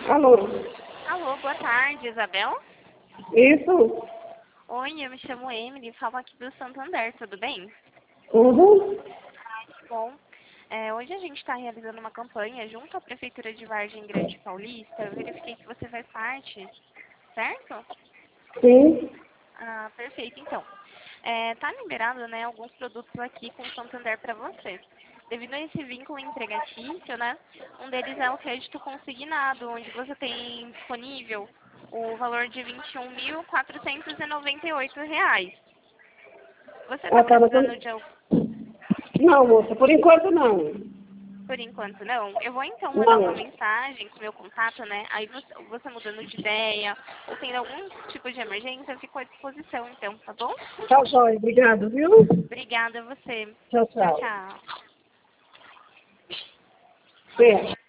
Alô? Alô, boa tarde, Isabel? Isso? Oi, eu me chamo Emily, falo aqui do Santander, tudo bem? Uhum. Bom, hoje a gente está realizando uma campanha junto à Prefeitura de Vargem Grande Paulista. Eu verifiquei que você faz parte, certo? Sim. Ah, perfeito, então. Tá liberado, né, alguns produtos aqui com o Santander para você. Devido a esse vínculo empregatício, né, um deles é o crédito consignado, onde você tem disponível o valor de R$ 21.498. Você está Ah, tá, mas precisando de algo? Não, moça, por enquanto não. Por enquanto não. Eu vou então mandar uma Não. mensagem com o meu contato, né? Aí você mudando de ideia ou tendo algum tipo de emergência, eu fico à disposição então, tá bom? Tchau, joia. Obrigado, viu? Obrigada a você. Tchau, Tchau, tchau. tchau. É.